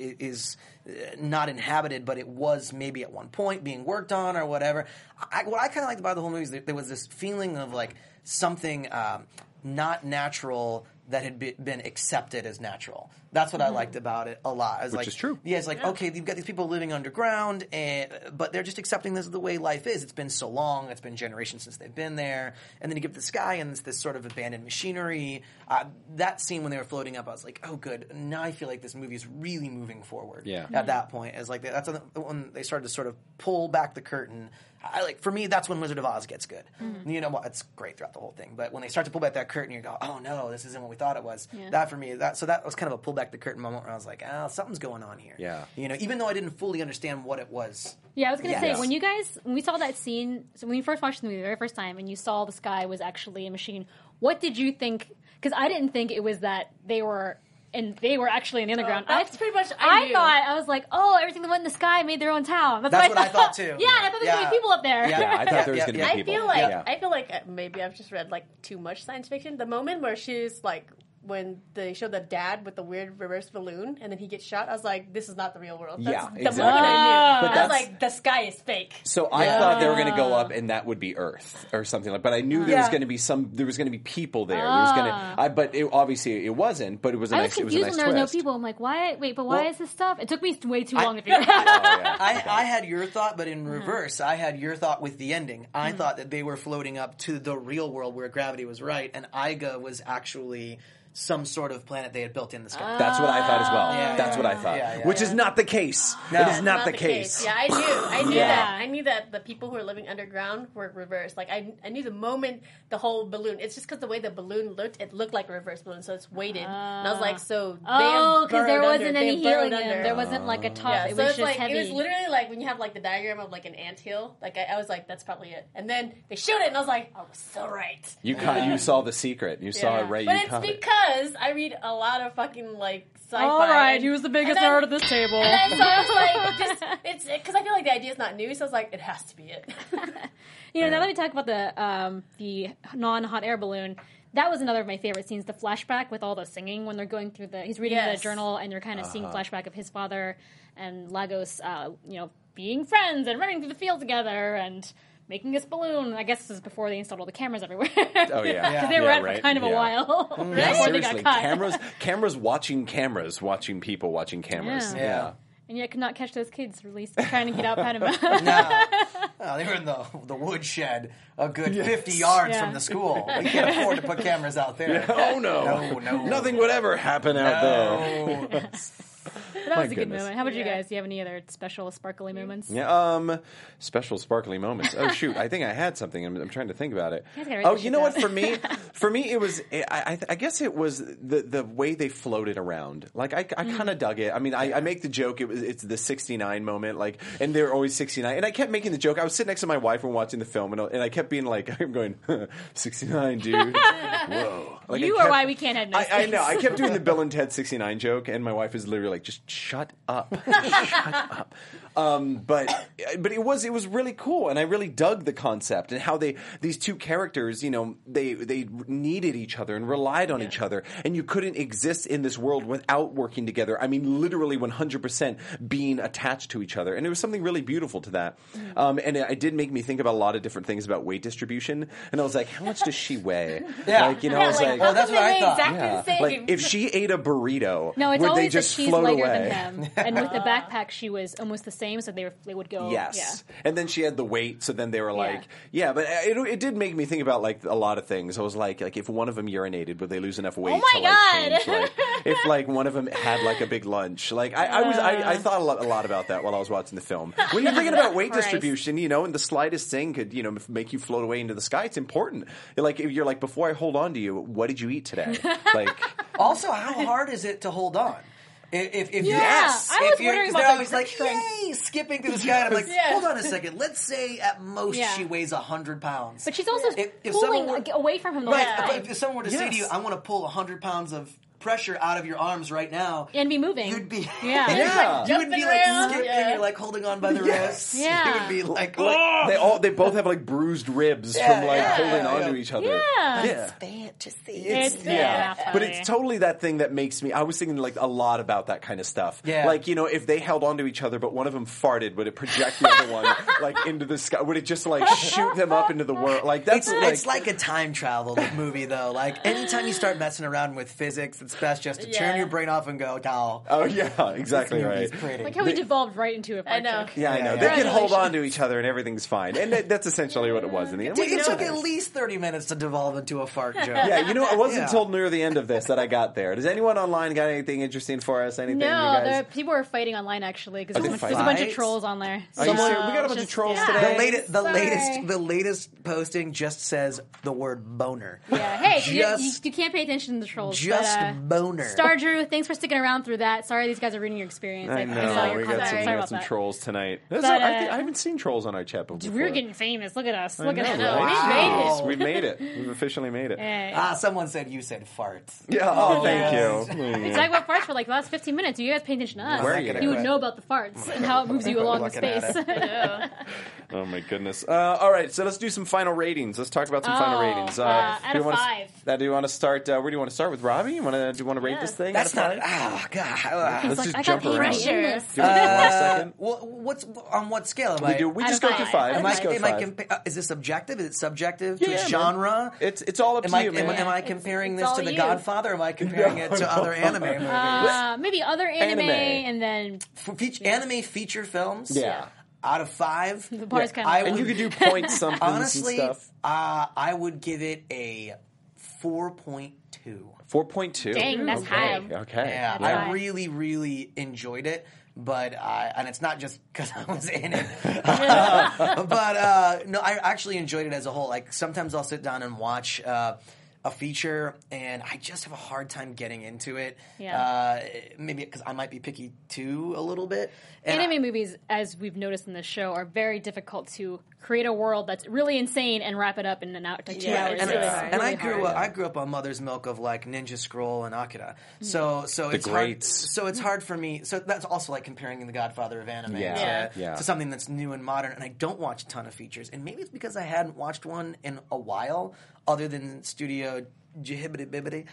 is not inhabited, but it was maybe at one point being worked on or whatever. What I kind of liked about the whole movie is that there was this feeling of like something not natural that had been accepted as natural. That's what I liked about it a lot. I was Which is true. Yeah, it's like, okay, you've got these people living underground, but they're just accepting this is the way life is. It's been so long. It's been generations since they've been there. And then you get to the sky, and it's this sort of abandoned machinery. That scene when they were floating up, I was like, oh, good. Now I feel like this movie is really moving forward. Yeah. At that point, as like that's when they started to sort of pull back the curtain. For me, that's when Wizard of Oz gets good. You know, it's great throughout the whole thing. But when they start to pull back that curtain, you go, oh no, this isn't what we thought it was. Yeah. That for me, that was kind of a pull back the curtain moment where I was like, oh, something's going on here. Yeah. You know, even though I didn't fully understand what it was. Yeah, I was going to say, Yes. when we saw that scene, so when you first watched the movie the very first time and you saw the sky was actually a machine, what did you think? Because I didn't think it was that they were actually in the underground. That's pretty much I knew. I was like, oh, everything that went in the sky made their own town. That's what I thought too. Yeah, and I thought there was going to be people up there. Yeah, I thought there was going to be Yeah. people. I feel like maybe I've just read like too much science fiction. The moment where she's like, when they show the dad with the weird reverse balloon and then he gets shot, I was like, this is not the real world. That's Yeah, the exactly. moment I knew. But I was that's- like, the sky is fake. So I thought they were going to go up, and that would be Earth or something like. But I knew there was going to be there was going to be people there. There was going to, but obviously it wasn't. But it was a I nice. was It was a confused nice when there was twist. no people. I'm like, why? Wait, but why Well, is this stuff? It took me way too long to figure it out. Oh, yeah. I had your thought, but in reverse. I had your thought with the ending. I thought that they were floating up to the real world where gravity was right, and Iga was actually some sort of planet they had built in the sky. That's what I thought as well. Yeah, That's yeah, what I thought. yeah, Which is not the case. No. It is not the case. Yeah, I knew Yeah. that. I knew that the people who are living underground were reversed. Like I knew the moment the whole balloon. It's just because the way the balloon looked, it looked like a reverse balloon, so it's weighted. And I was like, so Oh, because there wasn't any healing them. There wasn't like a top. Yeah, It so was it's just like heavy. it was literally like when you have like the diagram of like an anthill. Like I was like, that's probably it. And then they showed it, and I was like, I was so right. You saw the secret. You saw it right. But You it's caught it. because I read a lot of fucking like sci-fi. All right, and- he was the biggest and then- nerd at this table. And then, so I was like, it's because I feel like the idea is not new, so I was like, it has to be it. You know, now that we talk about the non-hot air balloon, that was another of my favorite scenes, the flashback with all the singing when they're going through he's reading the journal and they're kind of seeing flashback of his father and Lagos, being friends and running through the field together and making this balloon. I guess this is before they installed all the cameras everywhere. Oh yeah, because they were at it for kind of a while before they seriously, got caught. cameras watching people watching cameras. Yeah. And yet could not catch those kids released trying to get out Panama. No, they were in the woodshed a good 50 yards from the school. We can't afford to put cameras out there. Yeah. Oh no, nothing would ever happen out there. That was a good moment. How about you guys? Do you have any other special sparkly moments? Yeah, special sparkly moments. Oh shoot, I think I had something. I'm trying to think about it. Oh, you know what? For me, it was. I guess it was the way they floated around. Like I kind of dug it. I mean, I make the joke. It's the 69 moment. Like, and they're always 69. And I kept making the joke. I was sitting next to my wife when watching the film, and I kept being like, I'm going 69, dude. Whoa. Like, you are why we can't have nice I know. I kept doing the Bill and Ted 69 joke, and my wife was literally like, just shut up. Shut up. But it was really cool, and I really dug the concept and how these two characters, they needed each other and relied on each other, and you couldn't exist in this world without working together. I mean, literally 100% being attached to each other, and there was something really beautiful to that. And it did make me think about a lot of different things about weight distribution, and I was like, how much does she weigh? Yeah. I was like, oh, that's what I thought. Exactly the same. like if she ate a burrito, No, it's would they always that just she's float lighter away? than him. And with the backpack, she was almost the same, so they would go. Yes, and then she had the weight, so then they were like, Yeah. but it did make me think about like a lot of things. I was like if one of them urinated, would they lose enough weight? Oh my to, like, God. change, if like one of them had like a big lunch, like I thought a lot about that while I was watching the film. When you're thinking about weight distribution, and the slightest thing could make you float away into the sky. It's important. Like if you're like, before I hold on to you, what did you eat today? Like, also, how hard is it to hold on? If I was wondering about they're the always grip like, strength. yay, skipping through the sky. And I'm like, hold on a second. Let's say at most Yeah. she weighs 100 pounds. But she's also If pulling someone were- away from him the whole Right, time. but if someone were to say to you, I want to pull 100 pounds of pressure out of your arms right now, And be moving. you'd be Yeah. you would be Jumping like around, skipping, you're like holding on by the wrists. Yeah. You would be like they both have like bruised ribs from like holding on to each other. Yeah. fantasy. It's But it's totally that thing that makes me. I was thinking like a lot about that kind of stuff. Yeah. Like if they held onto each other, but one of them farted, would it project the other one like into the sky? Would it just like shoot them up into the world? Like that's It's like a time travel movie, though. Like anytime you start messing around with physics, it's best just to turn your brain off and go, "No." Oh yeah, exactly right. Like how we devolved right into a fart I know. joke. Yeah, I know. Yeah. They can hold on to each other and everything's fine, and that's essentially what it was in the end. It took at least 30 minutes to devolve into a fart joke. Yeah, it wasn't until near the end of this that I got there. Does anyone online got anything interesting for us? Anything? you No, guys? people were fighting online actually because they there's a bunch fighting? of trolls on there. Are you serious? We got a bunch of trolls today. The latest posting just says the word boner. Yeah, hey, Just- you can't pay attention to the trolls. Just but, boner. Star Drew, thanks for sticking around through that. Sorry these guys are reading your experience. I saw know your we got comment. some, Sorry about some that. trolls tonight. But, I haven't seen trolls on our chat before. We're getting famous. Look at us. Look at us. Wow. We've made it. We've officially made it. Someone said you said farts. Yeah. Oh, thank We you. talked about farts for like the last 15 minutes. You guys pay attention to us. Where are you? You would know about the farts and how it moves you along the Looking at space. Oh my goodness. All right, so let's do some final ratings. Let's talk about some final ratings. out do you of wanna- 5. Do you want to start? Where do you want to start with, Robbie? Do you want to rate this thing? That's out of not. 5? Oh God. Let's Like, just I jump got paid around. to Do do you this. want 1 second? What's on what scale? We just go through 5. Am Let's go 5. Is this objective? Is it subjective? Yeah, to man. genre? It's all up Am to I, you, man. am I comparing this all to The you. Godfather? Or am I comparing it to other anime movies? Maybe other anime, and then Anime feature films? Yeah. Out of 5, the bar's kind I of would- And you could do point something honestly, and stuff. I would give it a 4.2. 4.2. Dang, that's high. Okay. Yeah, Yeah. I really, really enjoyed it. But and it's not just because I was in it, but no, I actually enjoyed it as a whole. Like sometimes I'll sit down and watch a feature, and I just have a hard time getting into it. Yeah. Maybe because I might be picky too a little bit. And Anime movies, as we've noticed in this show, are very difficult to create a world that's really insane and wrap it up in an hour, like 2 hours. And, It's really hard. and Really I grew up on Mother's Milk of like Ninja Scroll and Akira. So it's greats. hard. So it's hard for me. So that's also like comparing The Godfather of anime to something that's new and modern. And I don't watch a ton of features. And maybe it's because I hadn't watched one in a while, other than Studio jibbity bibbity,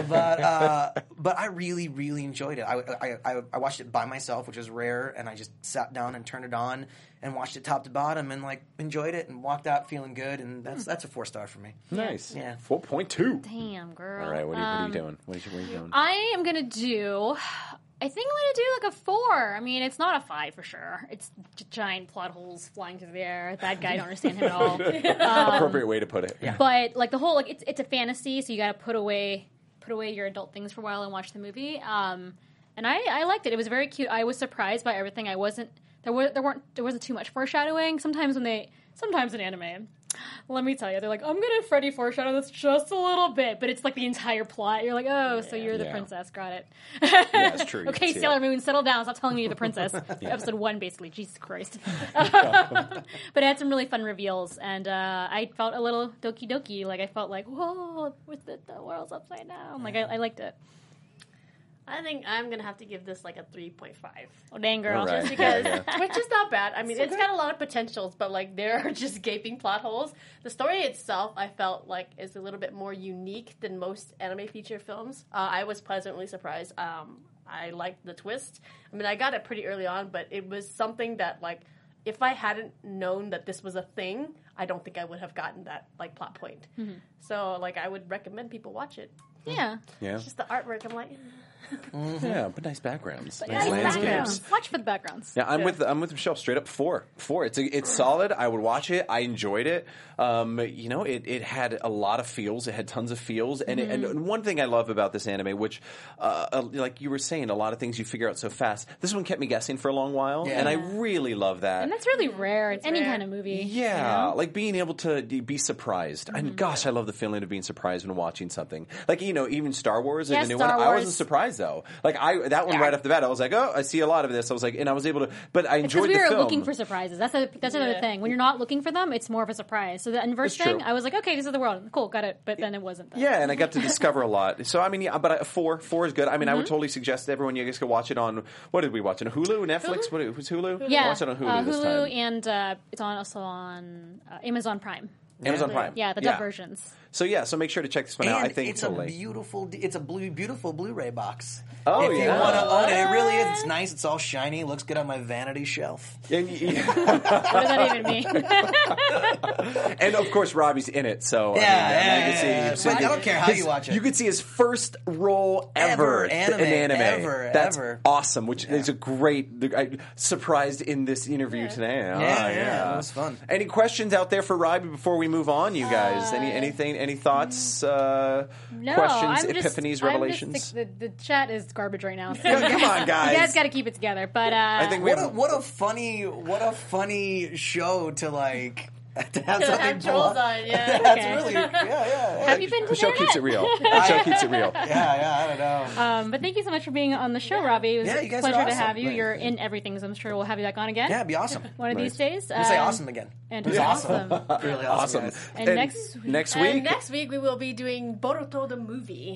but I really, really enjoyed it. I watched it by myself, which was rare, and I just sat down and turned it on and watched it top to bottom and like enjoyed it and walked out feeling good, and that's a 4-star for me. Nice. Yeah. 4.2. Damn, girl. All right, what are you doing? What are you doing? I am gonna do. I think I'm gonna do like a 4. I mean, it's not a 5 for sure. It's giant plot holes flying through the air. That guy, I don't understand him at all. Appropriate way to put it. Yeah. But like the whole like it's a fantasy, so you got to put away your adult things for a while and watch the movie. And I liked it. It was very cute. I was surprised by everything. There wasn't too much foreshadowing. Sometimes in anime, let me tell you, they're like, I'm gonna Freddy foreshadow this just a little bit, but it's like the entire plot. You're like, oh, so you're the princess. Got it. Yeah, it's true. Okay, Sailor Moon, settle down. Stop telling me you're the princess. Episode 1, basically. Jesus Christ. But it had some really fun reveals, and I felt a little doki doki. Like I felt like, whoa, the world's upside down. Like I liked it. I think I'm gonna have to give this like a 3.5. Oh dang, girl! Right. Just because, which is not bad. I mean, it's got a lot of potentials, but like there are just gaping plot holes. The story itself, I felt like, is a little bit more unique than most anime feature films. I was pleasantly surprised. I liked the twist. I mean, I got it pretty early on, but it was something that like, if I hadn't known that this was a thing, I don't think I would have gotten that like plot point. Mm-hmm. So like, I would recommend people watch it. Yeah. It's just the artwork. I'm like. Yeah, but nice backgrounds, Nice backgrounds. Watch for the backgrounds. Yeah, I'm with Michelle. Straight up 4. It's solid. I would watch it. I enjoyed it. It had a lot of feels. It had tons of feels. And one thing I love about this anime, which, like you were saying, a lot of things you figure out so fast. This one kept me guessing for a long while, and I really love that. And that's really rare in any kind of movie. Yeah, like being able to be surprised. And gosh, I love the feeling of being surprised when watching something. Like, even Star Wars, the new one, I wasn't surprised though. Like that one right off the bat, I was like, oh, I see a lot of this. I was like, and I was able to, but I enjoyed the film. Because we were looking for surprises. That's another thing. When you're not looking for them, it's more of a surprise. So the inverse thing, I was like, okay, this is the world. Cool, got it. But then it wasn't that. Yeah, and I got to discover a lot. So, I mean, but 4 is good. I mean, I would totally suggest to everyone, you guys could watch it on, what did we watch? On Hulu? Netflix? What was Hulu? Yeah. Watch it on Hulu this time. Hulu, and it's also on Amazon Prime. Amazon Prime. Yeah, the dub versions. So make sure to check this one out. I think it's a beautiful Blu-ray box. Oh, if you want to own it, it really is. It's nice. It's all shiny. Looks good on my vanity shelf. What does that even mean? And of course, Robbie's in it. So I don't care how you watch it. You could see his first role ever in anime. That's awesome. Which is a great surprised in this interview today. Yeah, it was fun. Any questions out there for Robbie before we move on, you guys? Any thoughts? Questions? Epiphanies? Revelations? The chat is garbage right now. So come on, guys! You guys got to keep it together. But I think what a funny show to like. To have something trolls on, yeah. That's really, yeah. Have you been to Michelle keeps it real. Michelle keeps it real. Yeah, I don't know. But thank you so much for being on the show, Robbie. It was you a guys pleasure are to awesome. have you. You're in everything, so I'm sure we'll have you back on again. Yeah, it'd be awesome. One of these days. You say awesome again. And it was awesome. Really awesome. Guys. And next week? Next week we will be doing Boruto the movie.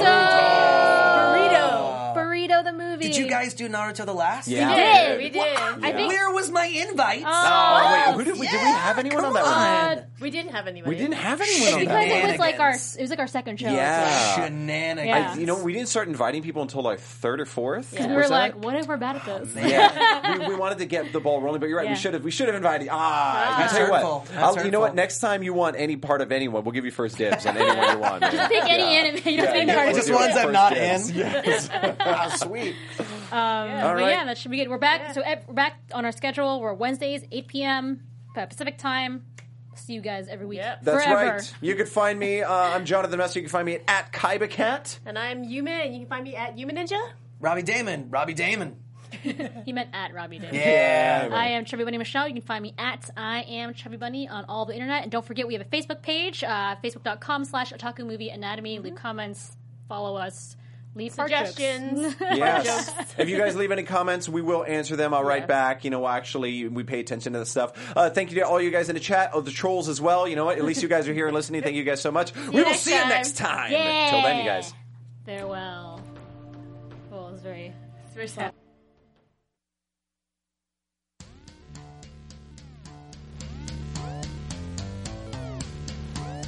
Burrito the movie. Did you guys do Naruto the last? Yeah. We did. I think. Where was my invite? Wait, did we have anyone on that one? We didn't have anybody. We didn't have anyone on because that. it was like our second show. Yeah. Shenanigans. We didn't start inviting people until like 3rd or 4th. Because we were like, what if we're bad at this? Yeah, we wanted to get the ball rolling, but you're right. Yeah. We should have invited. That's tell you hurtful. what. You know what? Next time you want any part of anyone, we'll give you first dibs on anyone you want. Just pick any anime. You don't pick part of Just it. ones I'm not in. Yes. Sweet. That should be good. We're back. Yeah. So we're back on our schedule. We're Wednesdays, 8 p.m. Pacific time. See you guys every week. Yep. That's forever. right. You can find me. I'm Jonathan Messer. You can find me at KaibaCat. And I'm Yuma, and you can find me at Yuma Ninja. Robbie Damon. He meant at Robbie Damon. Yeah. I am Chubby Bunny Michelle. You can find me at I am Chubby Bunny on all the internet. And don't forget, we have a Facebook page, facebook.com/Otaku Movie Anatomy. Leave comments, follow us. Leave suggestions. Yes. If you guys leave any comments, we will answer them. I'll write back. Actually, we pay attention to this stuff. Thank you to all you guys in the chat, the trolls as well. You know what? At least you guys are here and listening. Thank you guys so much. We will see you next time. Yeah. Till then, you guys. Farewell. Oh, it was very sad.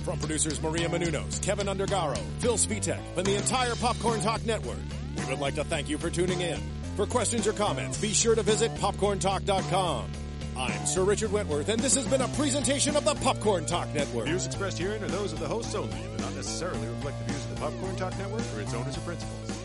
From producers Maria Menounos, Kevin Undergaro, Phil Svitek, and the entire Popcorn Talk Network, we would like to thank you for tuning in. For questions or comments, be sure to visit popcorntalk.com. I'm Sir Richard Wentworth, and this has been a presentation of the Popcorn Talk Network. Views expressed herein are those of the hosts only and do not necessarily reflect the views of the Popcorn Talk Network or its owners or principals.